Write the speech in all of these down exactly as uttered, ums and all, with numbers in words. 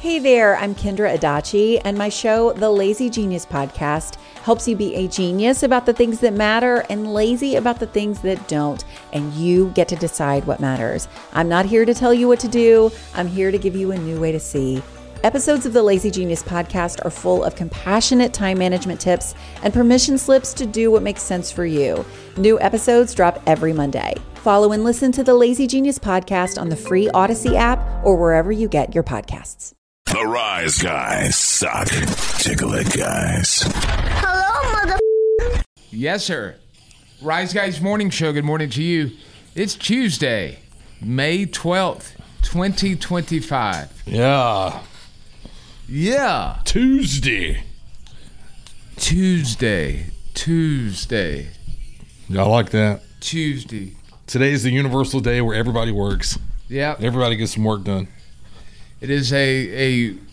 Hey there, I'm Kendra Adachi, and my show, The Lazy Genius Podcast, helps you be a genius about the things that matter and lazy about the things that don't, and you get to decide what matters. I'm not here to tell you what to do. I'm here to give you a new way to see. Episodes of the Lazy Genius Podcast are full of compassionate time management tips and permission slips to do what makes sense for you. New episodes drop every Monday. Follow and listen to the Lazy Genius Podcast on the free Odyssey app or wherever you get your podcasts. The Rise Guys suck. Tickle it, guys. Hello, mother. Yes, sir. Rise Guys Morning Show. Good morning to you. It's Tuesday, May twelfth, twenty twenty-five. Yeah. Yeah. Tuesday. Tuesday. Tuesday. Y'all like that? Tuesday. Today is the universal day where everybody works. Yep. Everybody gets some work done. It is a a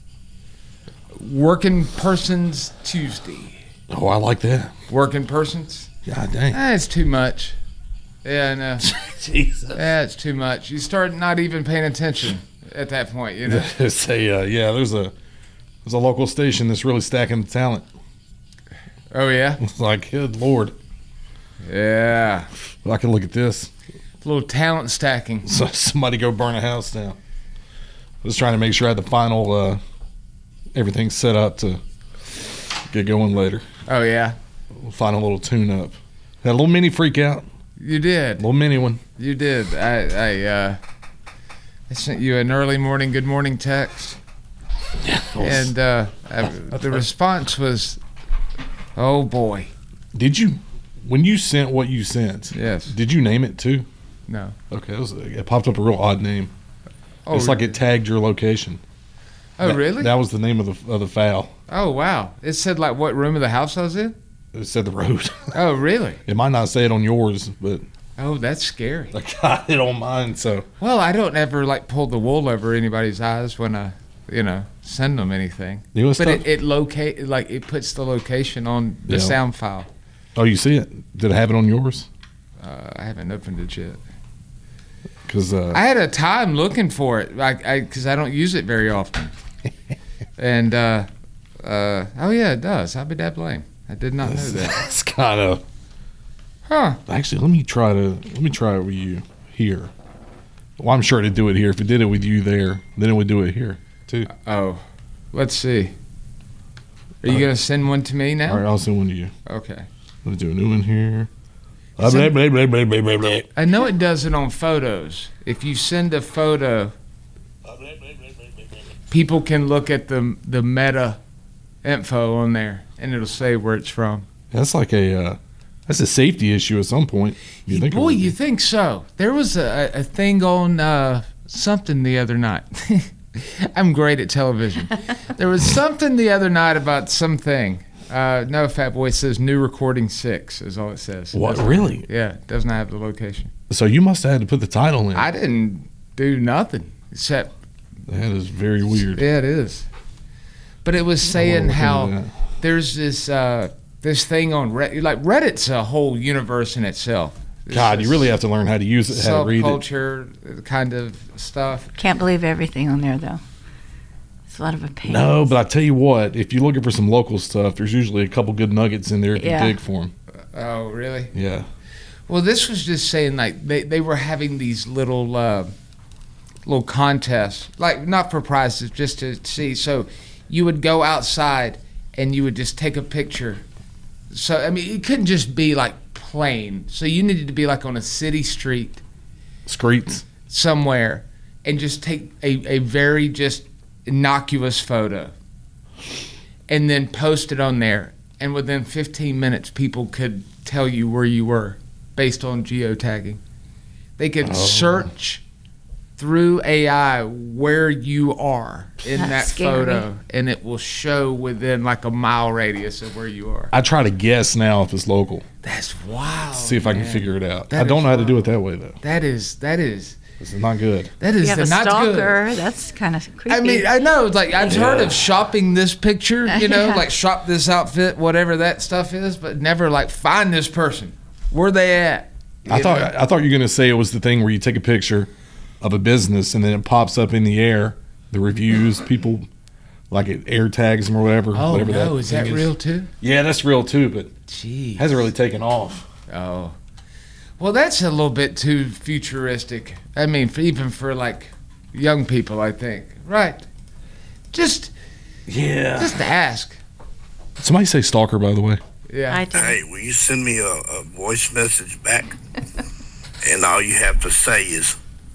working person's Tuesday. Oh, I like that. Working persons? God dang. That's too much. Yeah, I know. Jesus. That's too much. You start not even paying attention at that point, you know. Say, uh, yeah, there's a there's a local station that's really stacking the talent. Oh, yeah? It's like, good Lord. Yeah. Well, I can look at this. A little talent stacking. So somebody go burn a house down. I was trying to make sure I had the final, uh, everything set up to get going later. Oh, yeah? Final little tune-up. Had a little mini freak out. You did. A little mini one. You did. I I, uh, I sent you an early morning good morning text. Yeah. And uh, I, the response was, oh, boy. Did you, when you sent what you sent, Yes. did you name it too? No. Okay, it, was, it popped up a real odd name. Oh, it's like really? it tagged your location. Oh, That- really? That was the name of the of the file. Oh, wow. It said, like, what room of the house I was in? It said the road. Oh, really? It might not say it on yours, but Oh, that's scary. I got it on mine. So Well, I don't ever, like, pull the wool over anybody's eyes when I, you know, send them anything. You know what's but tough? it, it locate, like, it puts the location on the Yeah. sound file. oh, you see it? Did it have it on yours? Uh, I haven't opened it yet. Because uh, I had a time looking for it, like, I because I don't use it very often. and uh, uh, oh yeah, it does. I'll be that blame. I did not know that. it's kind of Huh? actually. Let me try to let me try it with you here. Well, I'm sure it'd do it here. If it did it with you there, then it would do it here too. Oh, let's see. Are you gonna send one to me now? All right, I'll send one to you. Okay. Let me do a new one here. Send- Blah, blah, blah, blah, blah, blah. I know it does it on photos. If you send a photo, people can look at the the meta info on there, and it'll say where it's from. That's like a uh, that's a safety issue at some point. You think it Boy, would you be. think so? There was a, a thing on uh, something the other night. I'm great at television. There was something the other night about something. Uh, no, Fat Boy says new recording six is all it says. It What doesn't- really? Yeah, it doesn't have the location. So you must have had to put the title in. I didn't do nothing except, That is very weird. yeah, it is. But it was I wanna saying look into how that. there's this uh, this thing on Reddit. Like Reddit's a whole universe in itself. It's God, you this really have to learn how to use it, how to read it. subculture kind of stuff. Can't believe everything on there, though. It's a lot of a pain. No, but I tell you what, if you're looking for some local stuff, there's usually a couple good nuggets in there if Yeah. you dig for them. Oh, really? Yeah. Well, this was just saying like they, they were having these little uh, little contests, like not for prizes, just to see. So you would go outside and you would just take a picture. So I mean, it couldn't just be like plain. So you needed to be like on a city street Screets. somewhere and just take a, a very just innocuous photo and then post it on there. And within fifteen minutes, people could tell you where you were based on geotagging. They could Oh. search through A I where you are in That's that scary. photo, and it will show within like a mile radius of where you are. I try to guess now if it's local. That's wild. See if I can man. figure it out. That I don't is know how to do wild. it that way though. That is that is This is not good. that You is have a not good. stalker. That's kind of creepy. I mean, I know, like I've heard of shopping this picture, you know, Yeah. like shop this outfit, whatever that stuff is, but never like find this person. Where they at? I You thought know? I thought you were gonna say it was the thing where you take a picture of a business and then it pops up in the air the reviews, people like it air tags them or whatever. Oh whatever no, is that thing real too? Yeah, that's real too, but Jeez. hasn't really taken off. Oh, well, that's a little bit too futuristic. I mean, for, even for like young people, I think. Right? Just, Yeah. just ask. Somebody say stalker, by the way. Yeah. I do. Hey, will you send me a, a voice message back? And all you have to say is,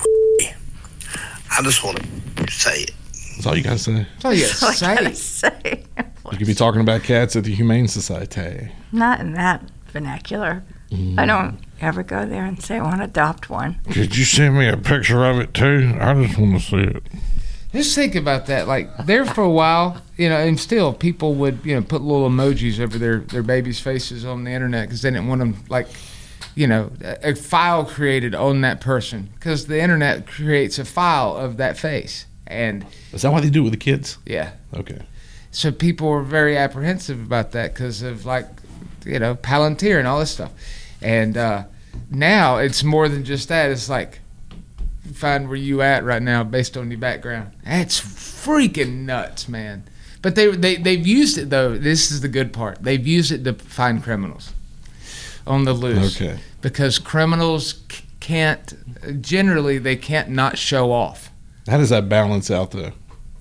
I just want to say it. That's all you gotta say. That's all you That's all I gotta gotta say. say. You could be talking about cats at the Humane Society. Not in that vernacular. I don't ever go there and say I want to adopt one. Could you send me a picture of it too? I just want to see it. Just think about that. Like, there for a while, you know, and still people would, you know, put little emojis over their, their babies' faces on the internet because they didn't want them, like, you know, a, a file created on that person because the internet creates a file of that face. And, Is that why they do it with the kids? yeah. Okay. So people were very apprehensive about that because of, like, you know, Palantir and all this stuff. And uh, now it's more than just that. It's like, find where you at right now based on your background. That's freaking nuts, man. But they, they, they've used it, though. This is the good part. They've used it to find criminals on the loose. Okay. Because criminals c- can't, generally, they can't not show off. How does that balance out, though?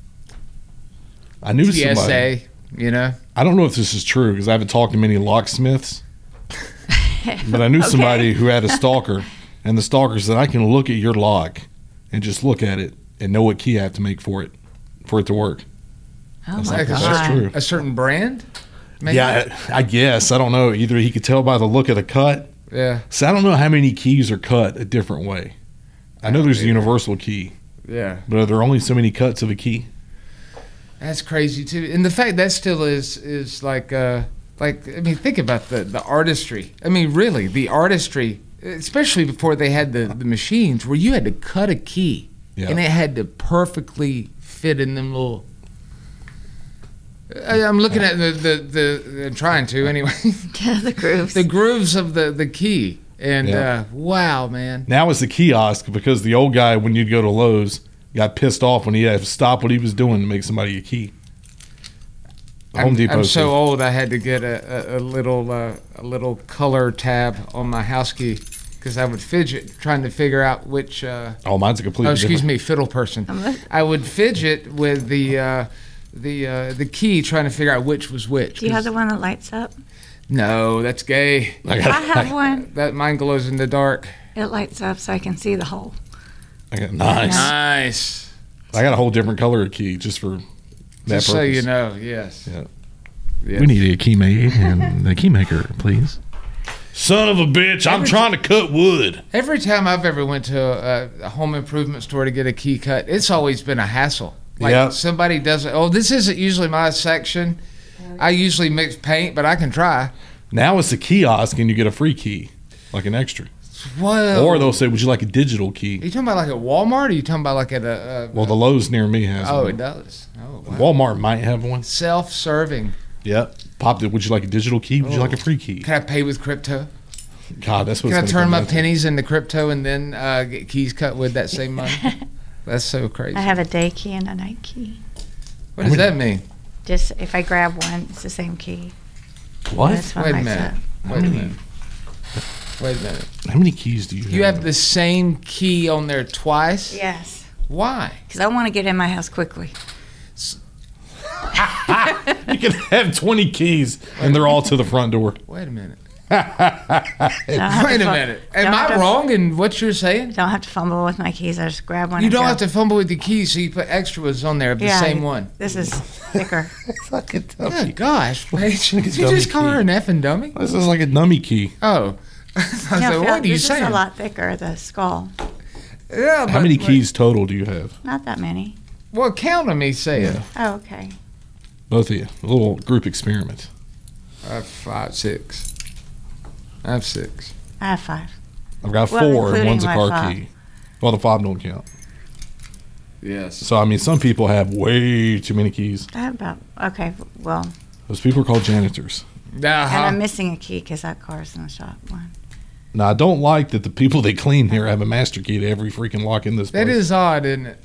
I knew T S somebody. A, you know? I don't know if this is true because I haven't talked to many locksmiths, but I knew Okay. somebody who had a stalker, and the stalker said, I can look at your lock and just look at it and know what key I have to make for it, for it to work. Oh That's my like a God. That's true. A certain brand? Maybe? Yeah, I, I guess. I don't know. Either he could tell by the look of the cut. Yeah. So I don't know how many keys are cut a different way. I know there's a universal key, Yeah. but are there only so many cuts of a key? That's crazy too, and the fact that still is is like uh like I mean think about the the artistry. I mean really the artistry, especially before they had the the machines where you had to cut a key Yeah. and it had to perfectly fit in them little. I- I'm looking at the the the I'm trying to anyway the grooves. the grooves of the the key and Yeah. uh, wow man. Now it's the kiosk because the old guy, when you'd go to Lowe's, got pissed off when he had to stop what he was doing to make somebody a key. The Home I'm, Depot. I'm said- so old. I had to get a, a, a little uh, a little color tab on my house key because I would fidget trying to figure out which. Uh, Oh, mine's a completely oh, excuse different. me, fiddle person. I would fidget with the uh, the uh, the key trying to figure out which was which. Do you have 'cause- the one that lights up? No, that's gay. I I got, have one. That mine glows in the dark. It lights up so I can see the hole. I got nice. Nice. I got a whole different color of key just for that Just purpose. so you know, yes. Yeah. Yes. We need a key made and the key maker, please. Son of a bitch! I'm trying to cut wood. Every time I've ever went to a, a home improvement store to get a key cut, it's always been a hassle. Like Yeah. somebody doesn't. Oh, this isn't usually my section. I usually mix paint, but I can try. Now it's a kiosk and you get a free key, like an extra. Well, Or they'll say, "Would you like a digital are key?" you talking about like at Walmart? Or are you talking about like at a? a Well, the Lowe's near me has oh, one. it does. Oh, wow. Walmart might have one. Self-serving. Yep. Popped it. Would you like a digital key? Would you Oh. like a free key? Can I pay with crypto? God, that's what Can I it's turn gonna my come down to. pennies into crypto and then uh, get keys cut with that same money? That's so crazy. I have a day key and a night key. What does that mean? Just if I grab one, it's the same key. What? This one Wait a lights minute. up. Wait a minute. Wait a minute. How many keys do you have? You have the same key on there twice? Yes, Why? because I want to get in my house quickly. You can have twenty keys, and they're all to the front door. Wait a minute. Don't have Wait to a fu- minute. Am don't I have to- wrong in what you're saying? Don't have to fumble with my keys. I just grab one. You and don't go. have to fumble with the keys, so you put extra ones on there of the Yeah, same one. This is thicker. Like a dummy. Good gosh, Paige. Did you dummy just call her key. an effing dummy? This is like a dummy key. Oh. I was No, like, Phil, what are you this saying? is a lot thicker. The skull. Yeah, How but- many keys total do you have? Not that many. Well, count on me saying. Yeah. Oh, okay. Both of you. A little group experiment. I have five, six. I have six. I have five. I've got Well, four, and including one's a my car fob. key. Well, the fob don't count. Yes. So, I mean, some people have way too many keys. I have about. Okay. Well, Those people are called janitors. and I'm Uh-huh. missing a key because that car's in the shop. One. Now, I don't like that the people they clean here have a master key to every freaking lock in this place. That is odd, isn't it? Yeah.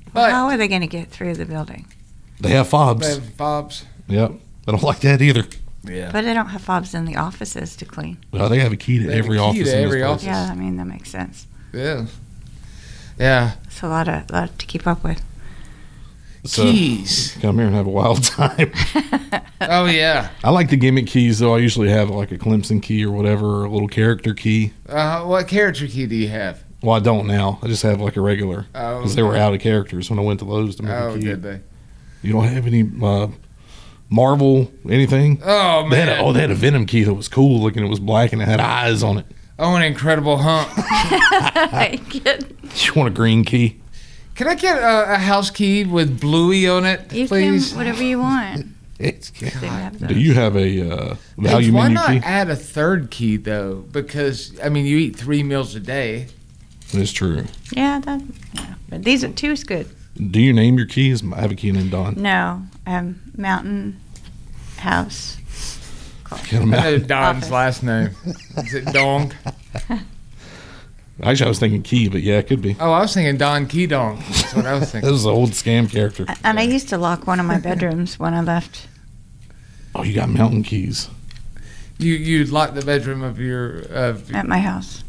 But How are they going to get through the building? They have fobs. they have fobs. Yep. They don't like that either. Yeah. But they don't have fobs in the offices to clean. Well, they have a key to They have every a key office. to in every this place. office. Yeah, I mean, that makes sense. Yeah. Yeah. It's a lot of lot to keep up with. So, Keys. come here and have a wild time. Oh yeah. I like the gimmick keys, though. I usually have like a Clemson key or whatever, or a little character key. Uh, what character key do you have? Well, I don't now. I just have like a regular. Oh, Because they were out of characters when I went to Lowe's to make Oh, a key. did they? You don't have any uh, Marvel, anything? Oh They had man. a, oh, they had a Venom key that was cool looking. It was black and it had eyes on it. Oh, an Incredible Hump. I get, You want a green key? Can I get a, a house key with Bluey on it, you please? can whatever you want. It's, They have do those. you have a uh, value Hey, why menu not key? add a third key though? Because I mean, you eat three meals a day. That's true. Yeah, that. Yeah, but these are two is good. Do you name your keys? I have a key named Don. No, um, Mountain House. Get 'em I know out. Don's Office. last name. Is it Dong? Actually, I was thinking Key, but yeah, it could be. Oh, I was thinking Don Key Dong. That's what I was This thinking. is an old scam character. And I used to lock one of my bedrooms when I left. Oh, you got mountain keys. You you lock the bedroom of your of At my house.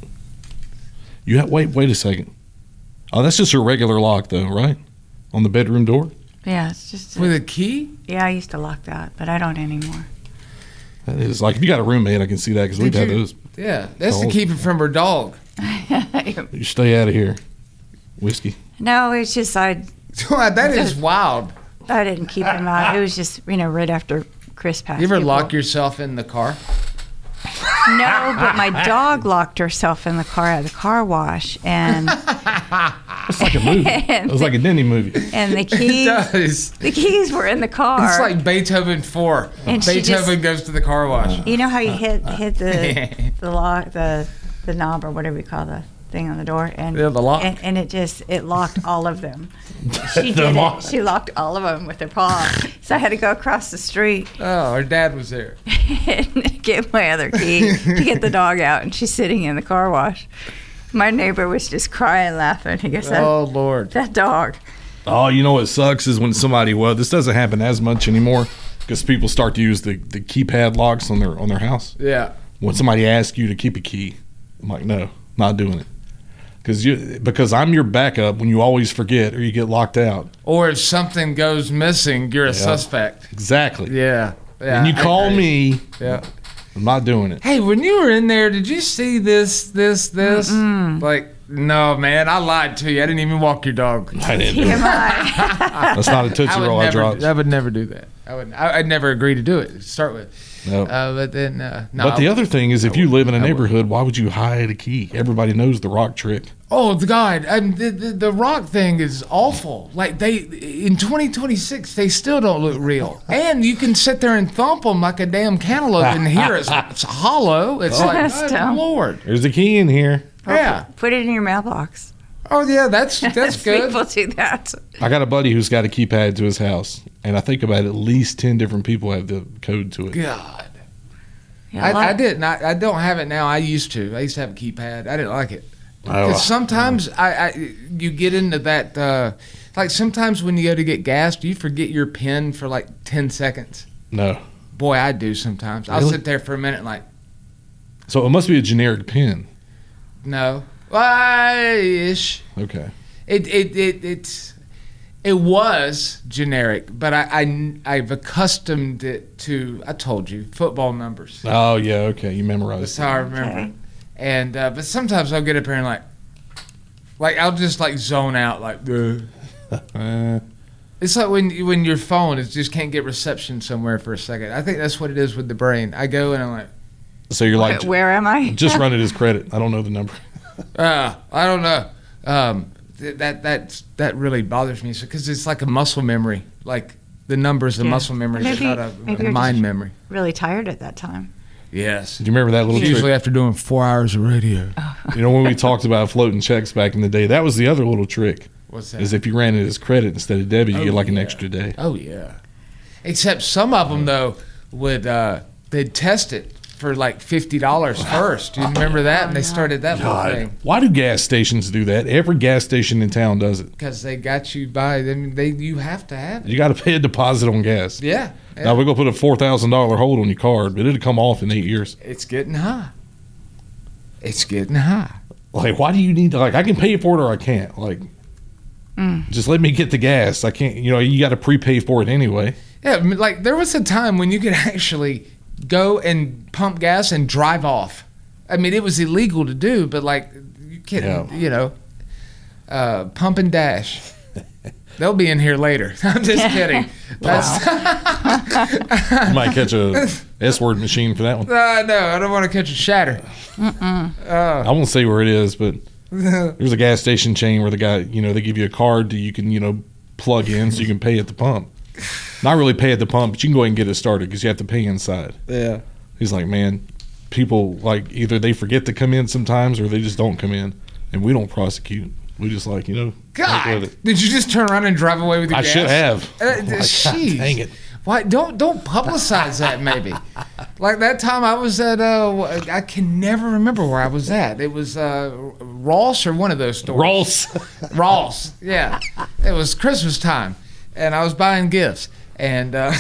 You have wait, wait a second. Oh, that's just a regular lock, though, right? On the bedroom door. Yeah, it's just. with a key. yeah, I used to lock that, but I don't anymore. That is like if you got a roommate, I can see that because we've Did had you- those. Yeah, that's to Oh. keep it from her dog. You stay out of here, whiskey. No, it's just I. That is wild. I didn't keep him out. It was just you know right after Chris passed. You ever people- lock yourself in the car? No, but my dog locked herself in the car at the car wash, and It's like a movie. It was like a Disney movie. and the It keys. does. The keys were in the car. It's like Beethoven four. And she Beethoven just- goes to the car wash. You know how you hit hit the the lock the the knob or whatever you call the thing on the door and Yeah, the lock. and, and it just it locked all of them. She The did lock. it. She locked all of them with her paw. So I had to go across the street Oh, her dad was there. and get my other key to get the dog out, and she's sitting in the car wash. My neighbor was just crying, laughing. He goes, that, Oh Lord. that dog. Oh, you know what sucks is when somebody. Well, this doesn't happen as much anymore because people start to use the, the keypad locks on their on their house. Yeah. When somebody asks you to keep a key, I'm like, no, not doing it. Because you because I'm your backup when you always forget or you get locked out. Or if something goes missing, you're a suspect. Exactly. Yeah. Yeah. And you I call agree. me, Yeah. I'm not doing it. Hey, when you were in there, did you see this, this, this? Like, no, man, I lied to you. I didn't even walk your dog. I didn't do T M it. I. That's not a Tootsie I would Roll I never. dropped. I would never do that. I would. I, I'd never agree to do it. To start with. No. Uh, but then, uh, no. But the other thing is, if you live in a I would. neighborhood, why would you hide a key? Everybody knows the rock trick. Oh God! I mean, the, the the rock thing is awful. Like they in twenty twenty-six, they still don't look real. And you can sit there and thump them like a damn cantaloupe and hear it's, it's hollow. It's like, That's good dumb. Lord. There's a key in here. Yeah. Put it in your mailbox. Oh yeah, that's that's good. People do that. I got a buddy who's got a keypad to his house, and I think about at least ten different people have the code to it. God. Yeah, a lot- I, I didn't. I, I don't have it now. I used to. I used to have a keypad. I didn't like it. Oh, Because sometimes I, I, you get into that. Uh, like sometimes when you go to get gas, do you forget your pin for like ten seconds? no. Boy, I do sometimes. I'll Really? sit there for a minute, like, So it must be a generic pin. no, why ish. Okay. It it it it's. It was generic, but I, I I've accustomed it to. I told you football numbers. Oh yeah. Okay. You That's memorized. how I remember. Okay. And uh, but sometimes I'll get up here and like, like I'll just like zone out like. Ugh. Uh, It's like when you- when your phone is just can't get reception somewhere for a second. I think that's what it is with the brain. I go and I'm like, so you're like, Where, where am I? just run it as credit. I don't know the number. uh, I don't know. Um, th- that that that really bothers me because it's like a muscle memory. Like the numbers, a Yeah. muscle memory, it's Maybe- not a, maybe a you're mind just- memory. Really tired at that time. Yes. Do you remember that little Usually trick? after doing four hours of radio. You know when we talked about floating checks back in the day, that was the other little trick. What's that? Is if you ran it as credit instead of debit, you Oh, get like an yeah. extra day. Oh yeah. Except some of them though would uh, they'd test it for like fifty dollars first. Do you remember that? And they started that whole God, thing why do gas stations do that? Every gas station in town does it. because they got you by. I mean, they you have to have it. You got to pay a deposit on gas. Yeah, yeah. Now we're gonna put a four thousand dollar hold on your card, but it'll come off in eight years. It's getting high. It's getting high. Like, why do you need to? Like, I can pay for it or I can't. Like, just let me get the gas. I can't. You know, you got to prepay for it anyway. Yeah, I mean, like there was a time when you could actually go and pump gas and drive off. I mean, it was illegal to do, but like you can't, Yeah. you know, uh, pump and dash. They'll be in here later. I'm just kidding. That's, You might catch a S word machine for that one. uh, no, I don't want to catch a shatter. I won't say where it is, but there's a gas station chain where the guy, you know, they give you a card that you can, you know, plug in so you can pay at the pump. Not really pay at the pump, but you can go ahead and get it started because you have to pay inside. Yeah. He's like, man, people like either they forget to come in sometimes or they just don't come in, and we don't prosecute. We just like, you know, work God, with it. did you just turn around and drive away with your I gas? should have. Uh, Like, God jeez. dang it. Why don't don't publicize that? Maybe, like that time I was at uh, I can never remember where I was at. It was uh, Ross or one of those stores. Ross. Ross, yeah. It was Christmas time, and I was buying gifts, and uh,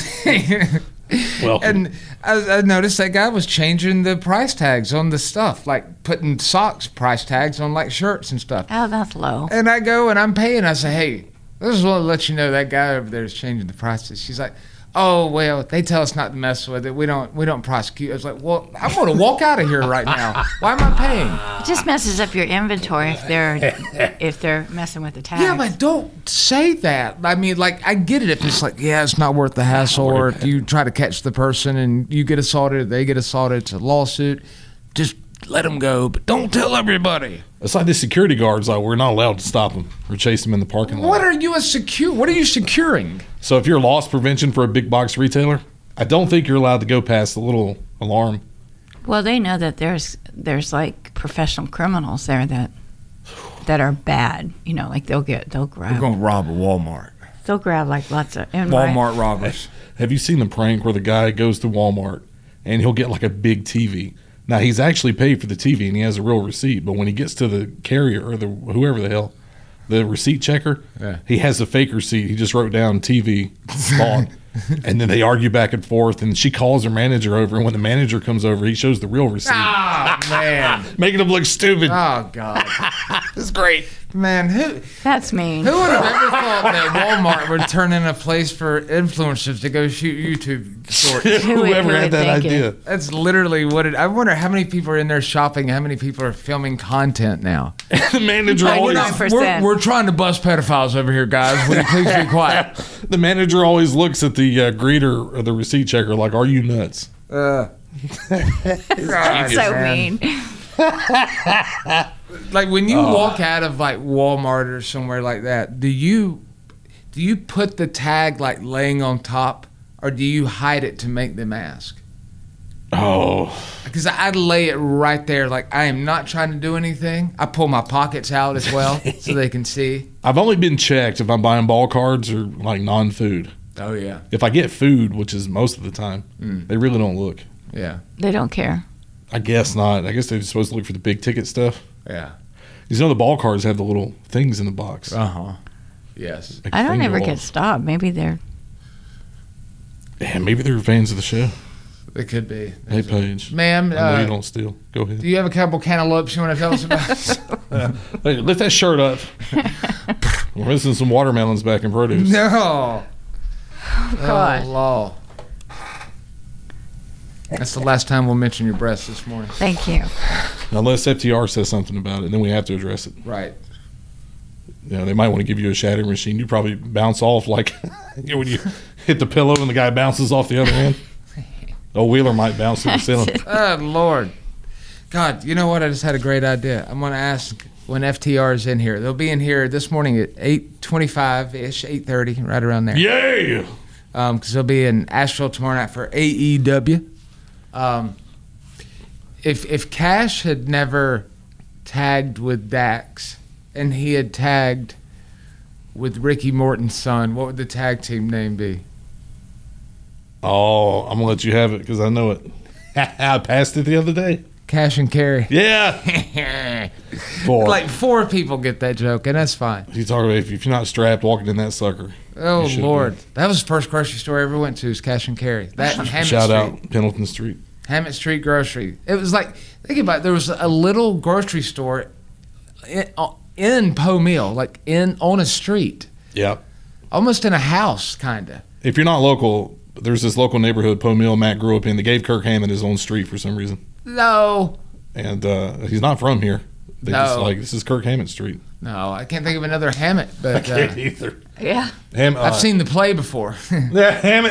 Welcome. and I, I noticed that guy was changing the price tags on the stuff, like putting socks price tags on like shirts and stuff. Oh, that's low. And I go and I'm paying. I say, hey, this is what to let you know that guy over there is changing the prices. She's like, oh well, they tell us not to mess with it. We don't we don't prosecute. I was like, well, I'm going to walk out of here right now. Why am I paying? It just messes up your inventory if they're if they're messing with the tags. Yeah, but don't say that. I mean, like, I get it if it's like, yeah, it's not worth the hassle, or if you try to catch the person and you get assaulted, they get assaulted, it's a lawsuit. Just let them go, but don't tell everybody. It's like the security guards. Like, we're not allowed to stop them or chase them in the parking lot. What are you a secure? What are you securing? So if you're loss prevention for a big box retailer, I don't think you're allowed to go past the little alarm. Well, they know that there's there's like professional criminals there that that are bad. You know, like they'll get they'll grab to rob a Walmart. they'll grab like lots of and Walmart robbers. Have you seen the prank where the guy goes to Walmart and he'll get like a big T V? Now, he's actually paid for the T V and he has a real receipt, but when he gets to the carrier or the whoever the hell, the receipt checker, Yeah. he has a fake receipt. He just wrote down T V bought. And then they argue back and forth, and she calls her manager over, and when the manager comes over, he shows the real receipt, Oh, man. making him look stupid. Oh, God. It's great. Man, who That's mean. who would have ever thought that Walmart would turn in a place for influencers to go shoot YouTube shorts? Who would- Whoever who had would that think it? idea. That's literally what it. I wonder how many people are in there shopping. How many people are filming content now? The manager always, ninety-nine percent. We're, we're trying to bust pedophiles over here, guys. Will you please be quiet? the manager always looks at the uh, greeter or the receipt checker like, "Are you nuts?" Uh, God, so man. mean. Like when you walk out of like Walmart or somewhere like that, do you do you put the tag like laying on top, or do you hide it to make them ask? Oh, Because I'd lay it right there, like I am not trying to do anything. I pull my pockets out as well so they can see. I've only been checked if I'm buying ball cards or like non-food. Oh yeah, If I get food, which is most of the time, Mm. they really don't look. yeah, They don't care. I guess not. I guess they're supposed to look for the big ticket stuff. yeah. You know the ball cards have the little things in the box. Uh huh. Yes. Like I don't finger ever get walls. stopped. Maybe they're Yeah, maybe they're fans of the show. It could be. Hey, Paige. Ma'am, I know you uh, don't steal. Go ahead. do you have a couple cantaloupes you want to tell us about? Hey, lift that shirt up. We're missing some watermelons back in produce. No. gosh. Oh, law. That's the last time we'll mention your breasts this morning. Thank you. Unless F T R says something about it, then we have to address it. Right. You know, they might want to give you a shattering machine. You probably bounce off like you know, when you hit the pillow and the guy bounces off the other end. Oh, Wheeler might bounce to the ceiling. Oh, Lord. God, you know what? I just had a great idea. I'm going to ask when F T R is in here. They'll be in here this morning at eight twenty-five-ish, eight thirty, right around there. Yeah. Um, because they'll be in Asheville tomorrow night for A E W. Um, if if Cash had never tagged with Dax and he had tagged with Ricky Morton's son, what would the tag team name be? Oh, I'm gonna let you have it because I know it. I passed it the other day. Cash and carry. Yeah. Four. Like four people get that joke, and that's fine. You talk about if, if you're not strapped walking in that sucker. Oh you should Lord, be. that was the first grocery store I ever went to. Is Cash and Carry. That and Hammett Shout Street. out Pendleton Street. Hammett Street Grocery. It was like, think about it, there was a little grocery store in, in Poe Mill, like in on a street, Yep. almost in a house, kind of. If you're not local, there's this local neighborhood Poe Mill Matt grew up in. They gave Kirk Hammett his own street for some reason. No, And uh, he's not from here. They No. just like, this is Kirk Hammett Street. no, I can't think of another Hammett, but uh, either. Yeah. Ham, uh, I've seen the play before. Yeah, Hammett.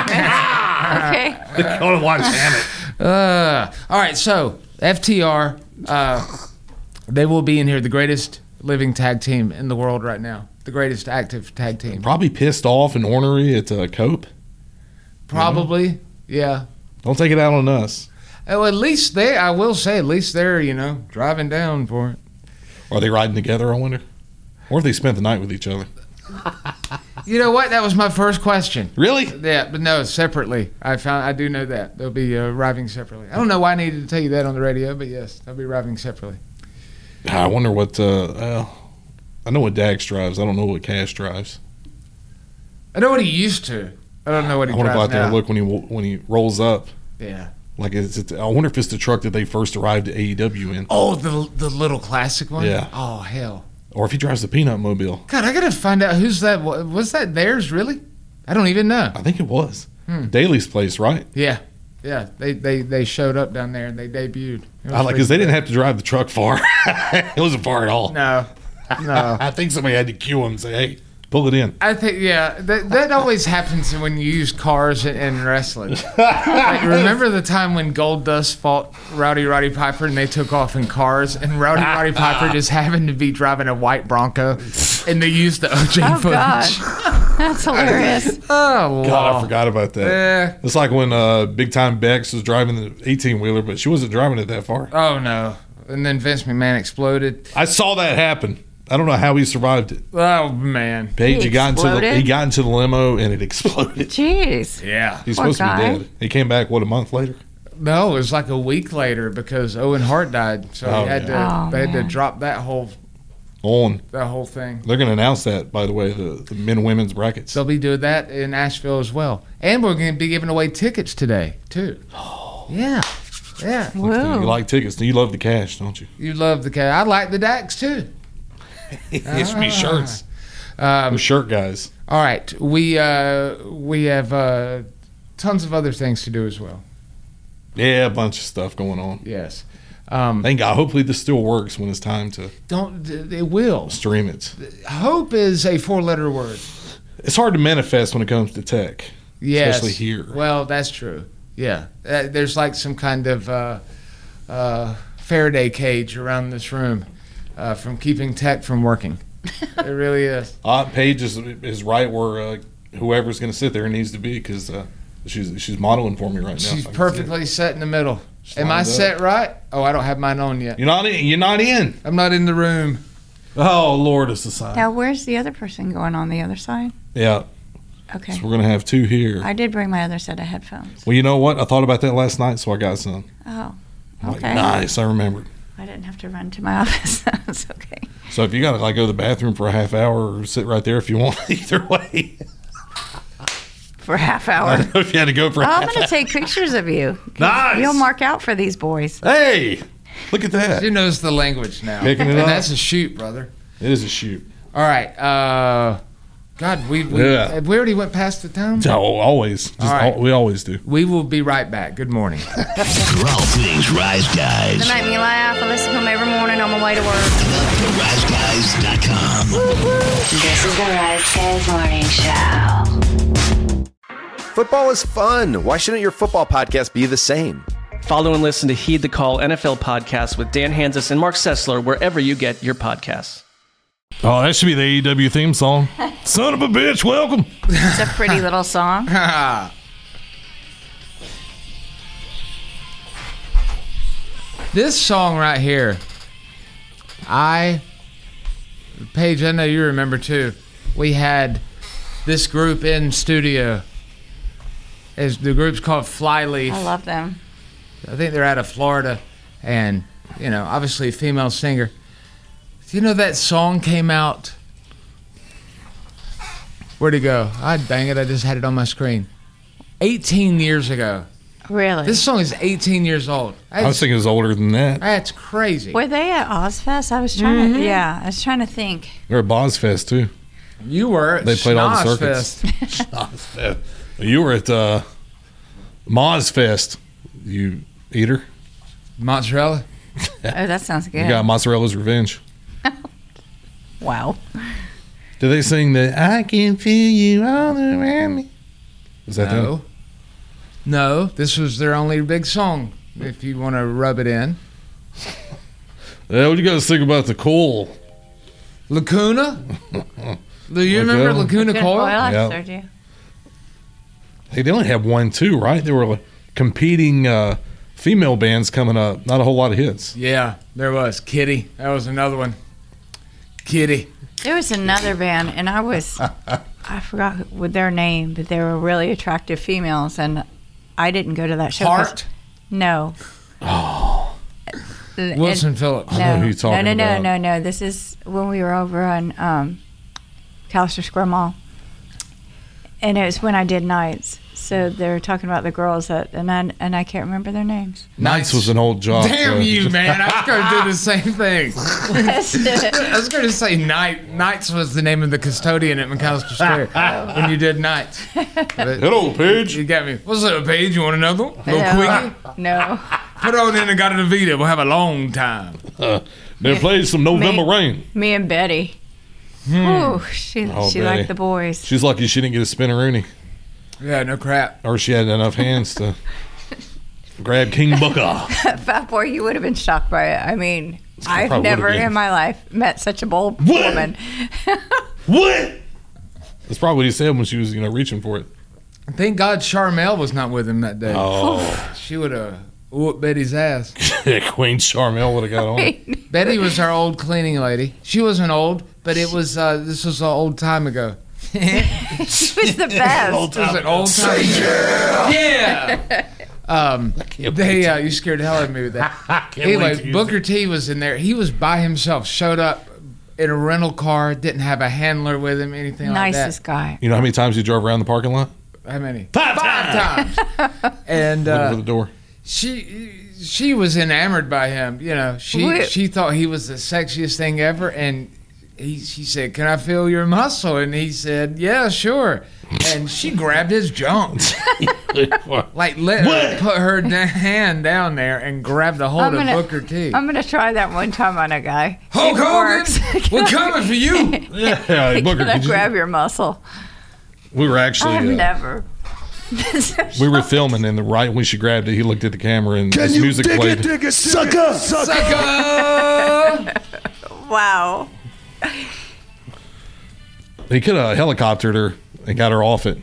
Okay. I want to watch Hammett. Uh, all right, so F T R, uh, they will be in here, the greatest living tag team in the world right now, the greatest active tag team. Probably pissed off and ornery at uh, Cope. Probably, yeah. Don't take it out on us. Oh, at least they, I will say, at least they're, you know, driving down for it. Are they riding together, I wonder? Or if they spent the night with each other. You know what? That was my first question. Really? Yeah, but no, separately. I found I do know that they'll be uh, arriving separately. I don't know why I needed to tell you that on the radio, but yes, they'll be arriving separately. I wonder what, uh, uh, I know what Dax drives. I don't know what Cash drives. I know what he used to. I don't know what he I want to drives go out there now. and look when he when he rolls up. Yeah. Like it's, it's, I wonder if it's the truck that they first arrived at A E W in, Oh, the the little classic one. Yeah. Oh hell. or if he drives the Peanut Mobile. God, I gotta find out who's that. wa- Was that theirs really? I don't even know. I think it was Hmm. Daly's place, right? Yeah. Yeah. They they they showed up down there and they debuted. It was I like pretty because they didn't good. have to drive the truck far. It wasn't far at all. No. No. I think somebody had to cue him and say, "Hey, pull it in." I think, yeah, that, that always happens when you use cars in, in wrestling. Like, remember the time when Goldust fought Rowdy Roddy Piper and they took off in cars, and Rowdy Roddy Piper just happened to be driving a white Bronco, and they used the O J Oh, footage. God. That's hilarious. Oh, God, I Lord. forgot about that. Eh. It's like when uh, Big Time Bex was driving the eighteen wheeler, but she wasn't driving it that far. Oh, no. And then Vince McMahon exploded. I saw that happen. I don't know how he survived it. Oh, man. Paige, He he got into the exploded? he got into the limo and it exploded. Jeez. Yeah. He's Poor supposed to guy. be dead. He came back what a month later. No, it was like a week later because Owen Hart died, so Oh, he had yeah. to, Oh, they had to man. drop that whole On, that whole thing. they're going to announce that, by the way, the, the men and women's brackets. They'll be doing that in Asheville as well. And we're going to be giving away tickets today, too. Yeah. Yeah. You Whoa. like tickets? You love the cash, don't you? You love the cat. I like the Dax, too. It should be shirts. Um, The shirt guys. all right. We uh, we have uh, tons of other things to do as well. Yeah, a bunch of stuff going on. Yes. Um, Thank God. Hopefully this still works when it's time to don't. It will. stream it. Hope is a four-letter word. It's hard to manifest when it comes to tech. Yes. Especially here. Well, that's true. Yeah. Uh, there's like some kind of uh, uh, Faraday cage around this room uh, from keeping tech from working. It really is. Uh, Paige is, is right where uh, whoever's going to sit there needs to be because uh, she's she's modeling for me right now. She's I can see it. perfectly set in the middle. Just Am I lined up. set right? Oh, I don't have mine on yet. You're not in. You're not in. I'm not in the room. Oh Lord, it's the sign. Now, where's the other person going on the other side? Yeah. Okay. So we're gonna have two here. I did bring my other set of headphones. Well, you know what? I thought about that last night, so I got some. Oh, I'm like, okay. nice. I remembered. I didn't have to run to my office. That's okay. So if you gotta like go to the bathroom for a half hour or sit right there if you want, either way. For a half I hour. don't know if you had to go for. Oh, a I'm half going to take pictures of you. 'Cause Nice. You'll mark out for these boys. Hey, look at that. She knows the language now. Picking it and up. that's a shoot, brother. It is a shoot. All right. Uh, God, we we, Yeah. we already went past the time. Oh, always. Just All right. al- we always do. We will be right back. Good morning. For all things Rise Guys. They make me laugh. I listen to them every morning on my way to work. The rise guys dot com. This is the Rise Guys Morning Show. Football is fun. Why shouldn't your football podcast be the same? Follow and listen to Heed the Call N F L podcast with Dan Hansis and Mark Sessler wherever you get your podcasts. Oh, that should be the A E W theme song. Son of a bitch, welcome. It's a pretty little song. This song right here, I, Paige, I know you remember too. We had this group in studio. As the group's called Flyleaf. I love them. I think they're out of Florida, and you know, obviously a female singer. Do you know that song came out? Where'd it go? Ah, dang it! I just had it on my screen. eighteen years ago. Really? This song is eighteen years old. I was thinking it was older than that. That's crazy. Were they at Ozfest? I was trying Mm-hmm. to. Yeah, I was trying to think. They're at Bozfest too. You were at They played all the circuits. Schnozfest. You were at uh, Mozfest. You eater? Mozzarella. Oh, that sounds good. You got Mozzarella's Revenge. Wow. Did they sing the "I Can Feel You All Around Me"? Was that No. them? No, this was their only big song. If you want to rub it in. Yeah, what do you guys think about the coal? Lacuna? Do you Lacuna? remember Lacuna Coil? I Yeah. heard you. Hey, they only have one, too, right? They were like, competing uh, female bands coming up. Not a whole lot of hits. Yeah, there was. Kitty. That was another one. Kitty. There was another band, and I was, I forgot what their name, but they were really attractive females, and I didn't go to that show. 'cause- Heart? No. Oh. And- Wilson Phillips. I No, know who you're talking no, no, about. no, no, no. This is when we were over on um, Callister Square Mall, and it was when I did Nights. So they're talking about the girls that, and I and I can't remember their names. Nights was an old job. Damn so- you, man. I was going to do the same thing. I was going to say Night. Nights was the name of the custodian at McAllister Square when you did Nights. But Hello, Paige. you got me. What's up, Paige? You want another one? Little No. quickie? No. Put on in and got it a Vita. We'll have a long time. Uh, they played some November Me- Rain. Me and Betty. Ooh, she Oh, she Betty. liked the boys. She's lucky she didn't get a spinneroonie. Yeah, no crap. Or she had enough hands to grab King Booker. Fat boy, you would have been shocked by it. I mean, I I've probably never would've been. in my life met such a bold What? woman. What? That's probably what he said when she was, you know, reaching for it. Thank God Charmel was not with him that day. Oh. She would have whooped Betty's ass. Queen Charmel would have got on. Betty was our old cleaning lady. She wasn't old, but it was uh, this was an old time ago. She was the best. It was an old time ago. Yeah. Um, they uh, you scared the hell out of me with that. wait to Anyway, use Booker T was in there. He was by himself. Showed up in a rental car. Didn't have a handler with him. Anything like that. Nicest guy. You know how many times you drove around the parking lot? How many? Five times. And Looking for uh, the door. she she was enamored by him. You know, she Wait. she thought he was the sexiest thing ever, and he she said, "Can I feel your muscle?" And he said, "Yeah, sure." And she grabbed his junk, like let her put her da- hand down there and grabbed a hold I'm of gonna- Booker T. I'm gonna try that one time on a guy. Hulk If it Hogan, works. we're coming for you. Yeah, Booker, Can I could you- grab your muscle? we were actually I've uh, never. we were filming, and the right when she grabbed it, he looked at the camera, and his music played. Sucker! Sucker! Wow. He could have helicoptered her and got her off it,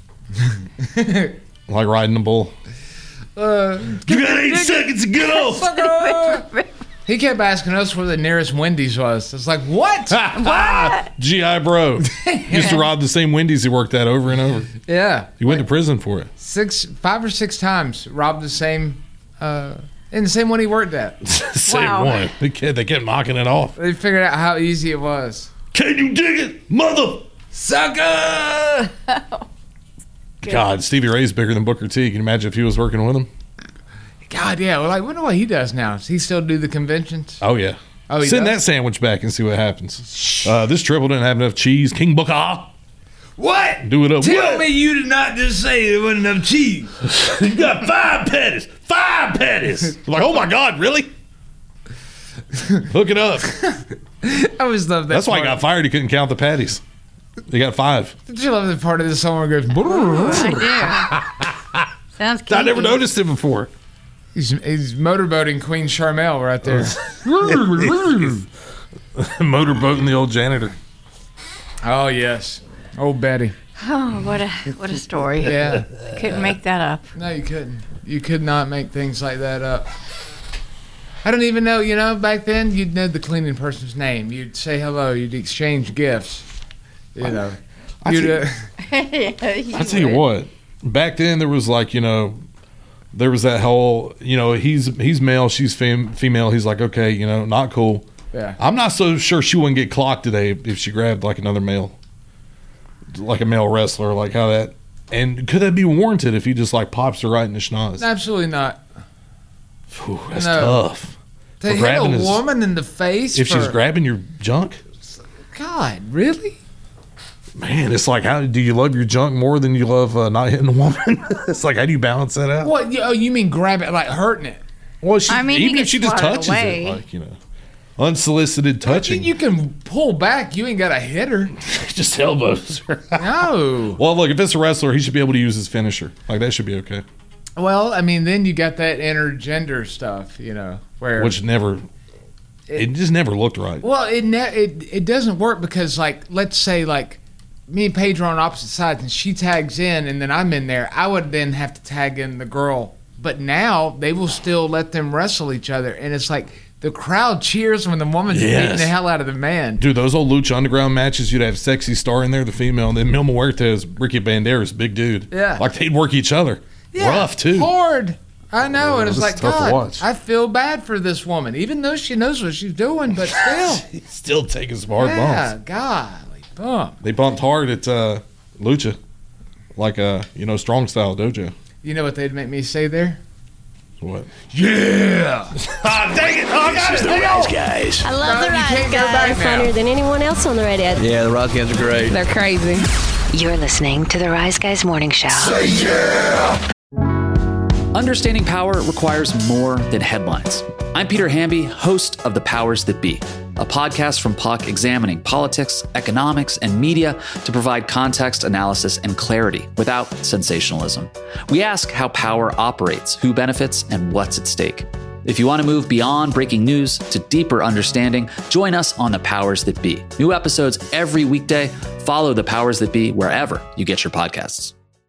like riding a bull. Uh, You got eight seconds to get off. sucker! He kept asking us where the nearest Wendy's was. It's like, what? G I Bro used to rob the same Wendy's he worked at over and over. Yeah. He went to prison for it. Six, five or six times robbed the same, uh, in the same one he worked at. Same Wow. one. They kept, they kept knocking it off. They figured out how easy it was. Can you dig it, mother? Sucker! God, Stevie Ray's bigger than Booker T. Can you imagine if he was working with him? God, yeah. Well, I wonder what he does now. Does he still do the conventions? Oh yeah. Oh, he Send does? that sandwich back and see what happens. Uh, this triple didn't have enough cheese. King Booker. What? Do it up. Tell What? me you did not just say there wasn't enough cheese. You got five patties. Five patties. I'm like, oh my God, really? Hook it up. I always love that. That's why he part. got fired. He couldn't count the patties. He got five. Did you love the part of the song where it goes? I do. Sounds cute. I never noticed it before. He's, he's motorboating Queen Charmel right there. Motorboating the old janitor. Oh yes, old Betty. Oh, what a what a story. Yeah. Couldn't make that up. No, you couldn't. You could not make things like that up. I don't even know, you know, back then you'd know the cleaning person's name. You'd say hello. You'd exchange gifts. You know. I You'd, tell- uh, I tell you what, back then there was like, you know, there was that whole, you know, he's he's male, she's fem- female. He's like, okay, you know, not cool. Yeah. I'm not so sure she wouldn't get clocked today if she grabbed like another male, like a male wrestler, like how that. And could that be warranted if he just like pops her right in the schnoz? Absolutely not. Ooh, that's No. tough. To For hit a grabbing his- woman in the face If for, she's grabbing your junk, God, really? man, it's like, how do you love your junk more than you love uh, not hitting a woman? It's like, how do you balance that out? What? You, oh, you mean grab it like hurting it? Well, she, I mean, he even if gets she just swatted touches away. it, like, you know, unsolicited touching, You, you can pull back. You ain't got to hit her. just elbows her. No. Well, look, if it's a wrestler, he should be able to use his finisher. Like, that should be okay. Well, I mean, then you got that intergender stuff, you know, where Which never, it, just never looked right. well, it ne- it it doesn't work because, like, let's say, like, me and Paige are on opposite sides, and she tags in, and then I'm in there. I would then have to tag in the girl, but now they will still let them wrestle each other, and it's like the crowd cheers when the woman's Yes. beating the hell out of the man. Dude, those old Lucha Underground matches, you'd have Sexy Star in there, the female, and then Mil Muertes, Ricky Banderas, big dude. Yeah. Like, they'd work each other. Yeah, Rough, too. hard. I know, and it's This is like, tough to God, watch. I feel bad for this woman, even though she knows what she's doing, but still. Still taking some hard yeah, bumps. golly, bump. They bumped hard at uh, Lucha, like a, you know, strong style dojo. You know what they'd make me say there? What? Yeah. Ah, dang it! Oh, I got This is it. the Hang Rise on. Guys. I love No, the you Rise can't go Guys. back now. Funnier than anyone else on the radio. Yeah, the Rise Guys are great. They're crazy. You're listening to the Rise Guys Morning Show. Say yeah. Understanding power requires more than headlines. I'm Peter Hamby, host of The Powers That Be, a podcast from P U C examining politics, economics, and media to provide context, analysis, and clarity without sensationalism. We ask how power operates, who benefits, and what's at stake. If you want to move beyond breaking news to deeper understanding, join us on The Powers That Be. New episodes every weekday. Follow The Powers That Be wherever you get your podcasts.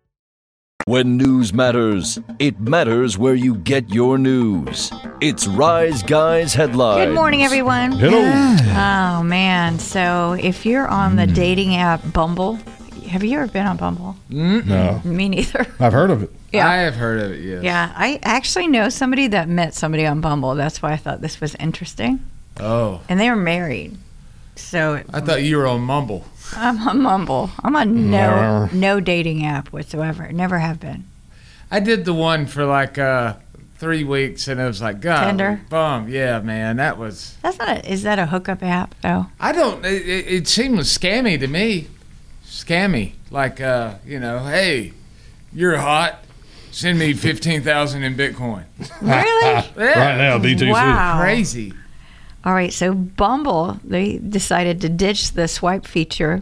When news matters, it matters where you get your news. It's Rise Guys Headlines. Good morning, everyone. Hello. Oh, man. So if you're on the dating app Bumble, have you ever been on Bumble? No. Me neither. I've heard of it. Yeah. I have heard of it, yes. Yeah, I actually know somebody that met somebody on Bumble. That's why I thought this was interesting. Oh. And they were married. So I thought you were on Mumble. I'm on Mumble. I'm on no no dating app whatsoever. Never have been. I did the one for like uh, three weeks, and it was like, God, Tinder? bum. Yeah, man, that was. That's not. A, is that a hookup app though? I don't. It, it, it seemed scammy to me. Scammy, like uh, you know, hey, you're hot. Send me fifteen thousand in Bitcoin. Really? Yeah. Right now, B T C. Wow. Crazy. All right, so Bumble, they decided to ditch the swipe feature,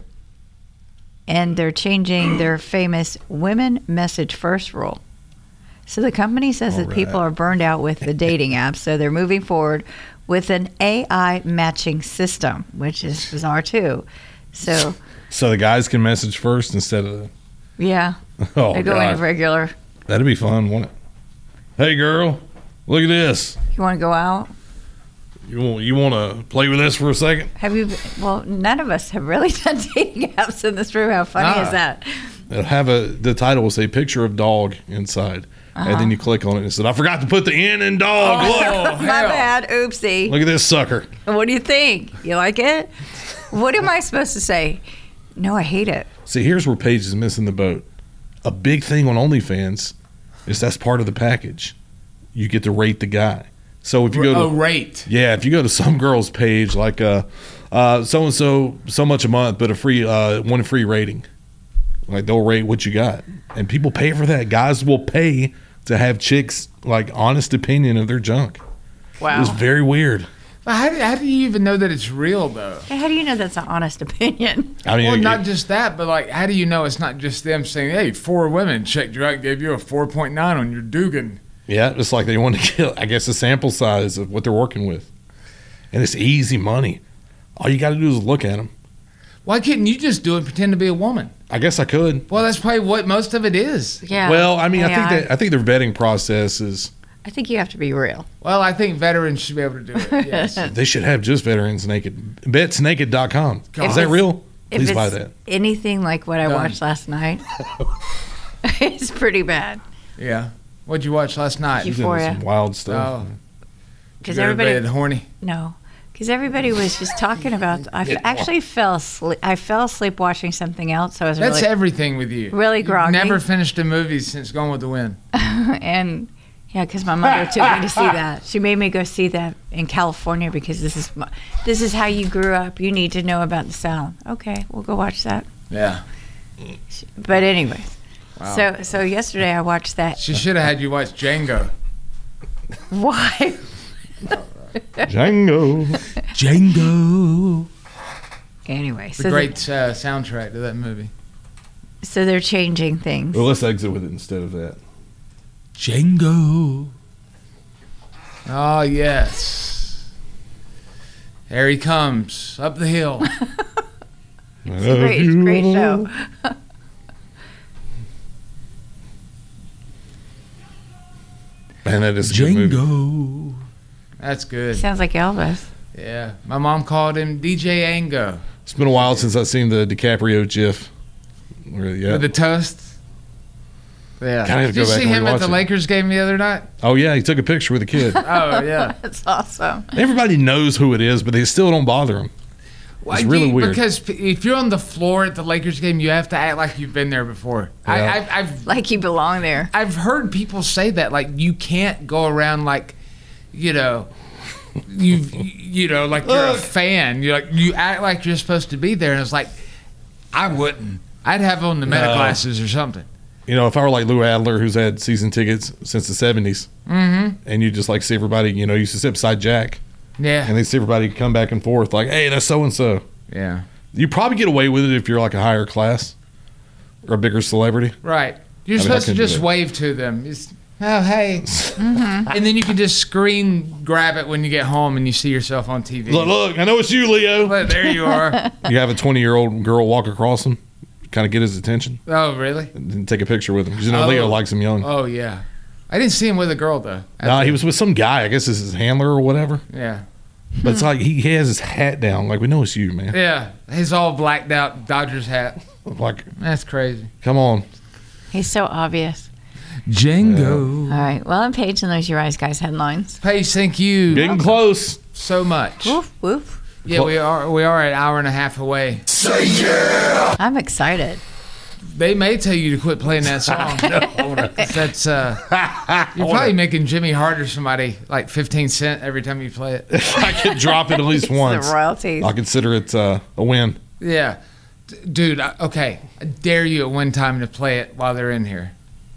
and they're changing their famous women message first rule. So the company says that right. people are burned out with the dating apps, so they're moving forward with an A I matching system, which is bizarre too. So, So the guys can message first instead of the. yeah, Oh, they go God. in regular. That'd be fun, wouldn't it? Hey, girl, look at this. You want to go out? You want you want to play with this for a second? Have you? Well, none of us have really done dating apps in this room. How funny Ah. is that? It'll have a the title will say picture of dog inside, Uh-huh. and then you click on it and it said, "I forgot to put the N in dog. Oh, my bad. Oopsie. Look, look at this sucker." What do you think? You like it? What am I supposed to say? No, I hate it. See, here's where Paige is missing the boat. A big thing on OnlyFans is that's part of the package. You get to rate the guy. So if you go to Oh, rate. yeah, if you go to some girl's page like uh, uh, so and so so much a month, but a free uh, one free rating, like they'll rate what you got, and people pay for that. Guys will pay to have chicks like honest opinion of their junk. Wow. It's very weird. But how do, how do you even know that it's real, though? Hey, how do you know that's an honest opinion? I mean, well, it- not just that, but like, how do you know it's not just them saying, "Hey, four women checked you out, gave you a four point nine on your Dugan." Yeah, it's like they want to get, I guess, a sample size of what they're working with. And it's easy money. All you got to do is look at them. Why couldn't you just do it and pretend to be a woman? I guess I could. Well, that's probably what most of it is. Yeah. Well, I mean, I Yeah, think that I think their vetting process is I think you have to be real. Well, I think veterans should be able to do it. Yes. they should have just veterans naked. Bets naked dot com. If Is that it's- real? If Please it's buy that. anything like what I Done. watched last night, it's pretty bad. Yeah. What'd you watch last night? Euphoria. Some wild stuff. Oh. Because You go to everybody bed horny. No, because everybody was just talking about. I f- actually fell asleep. I fell asleep watching something else. So I was That's really, everything with you. really You've groggy. never finished a movie since Gone with the Wind. and yeah, because my mother took me to see that. She made me go see that in California because this is my, this is how you grew up. You need to know about the South. Okay, we'll go watch that. Yeah. But anyway, Wow. so so yesterday I watched that. She should have had you watch Django. Why? Django. Django. Anyway, It's a so great uh, soundtrack to that movie. The, so they're changing things. Well, let's exit with it instead of that. Django. Oh, yes. There he comes, up the hill. It's a great, it's a great show. Man, that is a good movie. Django. That's good. Sounds like Elvis. Yeah. My mom called him D J Ango. It's been a while since I've seen the DiCaprio GIF. Where, yeah. With the toast. Yeah. Kinda have to Did you go back see and him at rewatch the it. Lakers game the other night? Oh, yeah, he took a picture with a kid. Oh, yeah. That's awesome. Everybody knows who it is, but they still don't bother him. Well, It's really you- weird. Because p- if you're on the floor at the Lakers game, you have to act like you've been there before. I, Yeah. I've, I've Like you belong there. I've heard people say that, like, you can't go around like, you know, you you know, like you're a fan. You like you act like you're supposed to be there, and it's like, I wouldn't. I'd have on the meta No. glasses or something. You know, if I were like Lou Adler, who's had season tickets since the seventies, Mm-hmm. and you just like see everybody, you know, you used to sit beside Jack, Yeah. and they see everybody come back and forth, like, hey, that's so and so. Yeah. You probably get away with it if you're like a higher class or a bigger celebrity. Right. You're I mean, I supposed to couldn't do just that. wave to them. It's, oh, hey. Mm-hmm. And then you can just screen grab it when you get home and you see yourself on T V. Look, look, I know it's you, Leo. Look, there you are. You have a twenty-year-old girl walk across him, kind of get his attention, Oh, really? and then take a picture with him. 'Cause you know, Oh. Leo likes him young. Oh, yeah. I didn't see him with a girl, though. No, he was with some guy. I guess this is his handler or whatever. Yeah. But it's like he, he has his hat down. Like, we know it's you, man. Yeah. His all blacked out Dodgers hat. Like, That's crazy. come on. He's so obvious. Django. All right. Well, I'm Paige, and those are your Eyes Guys headlines. Paige, thank you Getting close. so much. Woof, woof. Yeah, we are we are an hour and a half away. I'm excited. They may tell you to quit playing that song. That's uh, you're probably making Jimmy Hart or somebody like fifteen cent every time you play it. I could drop it at least once. The royalties. I'll consider it uh, a win. Yeah, D- dude. I- Okay, I dare you at one time to play it while they're in here.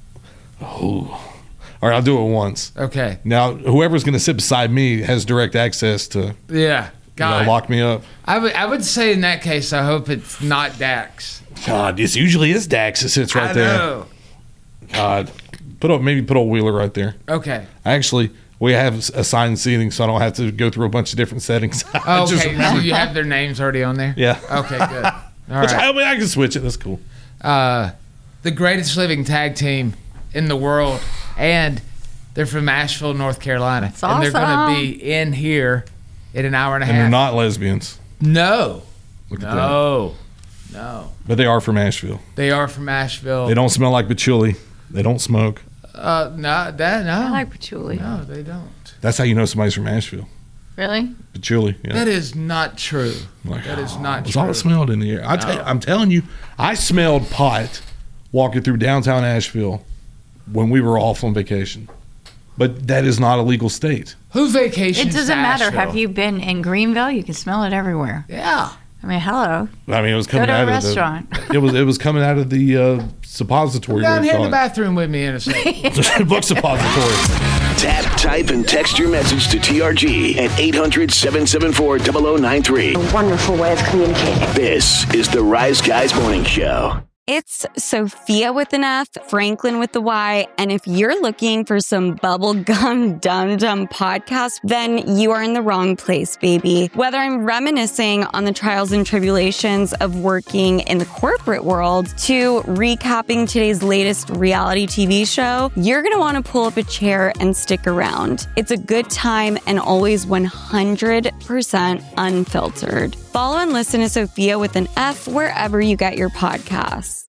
Oh. All right, I'll do it once. Okay. Now, whoever's going to sit beside me has direct access to Yeah. you know, God. lock me up. I would I would say in that case, I hope it's not Dax. God, this usually is Dax that sits right I there. know. God, put up maybe put old Wheeler right there. Okay. Actually, we have assigned seating, so I don't have to go through a bunch of different settings. I Oh, just okay. So remember- you have their names already on there? Yeah. Okay, good. All Which, right. I mean, I can switch it. That's cool. Uh, the greatest living tag team in the world, and they're from Asheville, North Carolina. That's and they're going awesome. to be in here in an hour and a And half. they're not lesbians. No. Look at that. No. No. But they are from Asheville. They are from Asheville. They don't smell like patchouli. They don't smoke. Uh, no, that, no. I like patchouli. No, they don't. That's how you know somebody's from Asheville. Really? Patchouli. Yeah. That is not true. Like, that is not It's true. all it smelled in the air. I No. tell, I'm telling you, I smelled pot walking through downtown Asheville when we were off on vacation. But that is not a legal state. Who vacations It doesn't to matter. Asheville? Have you been in Greenville? You can smell it everywhere. Yeah. I mean, hello. I mean, it was Go coming to a out of restaurant. the. It was it was coming out of the uh, suppository. Down where here it's in the called. bathroom with me in a second. Book suppository. Tap, type, and text your message to T R G at eight hundred, seven seven four, zero zero nine three. A wonderful way of communicating. This is the Rise Guys Morning Show. It's Sophia with an F, Franklin with the Y, and if you're looking for some bubblegum dum-dum podcast, then you are in the wrong place, baby. Whether I'm reminiscing on the trials and tribulations of working in the corporate world to recapping today's latest reality T V show, you're going to want to pull up a chair and stick around. It's a good time and always one hundred percent unfiltered. Follow and listen to Sophia with an F wherever you get your podcasts.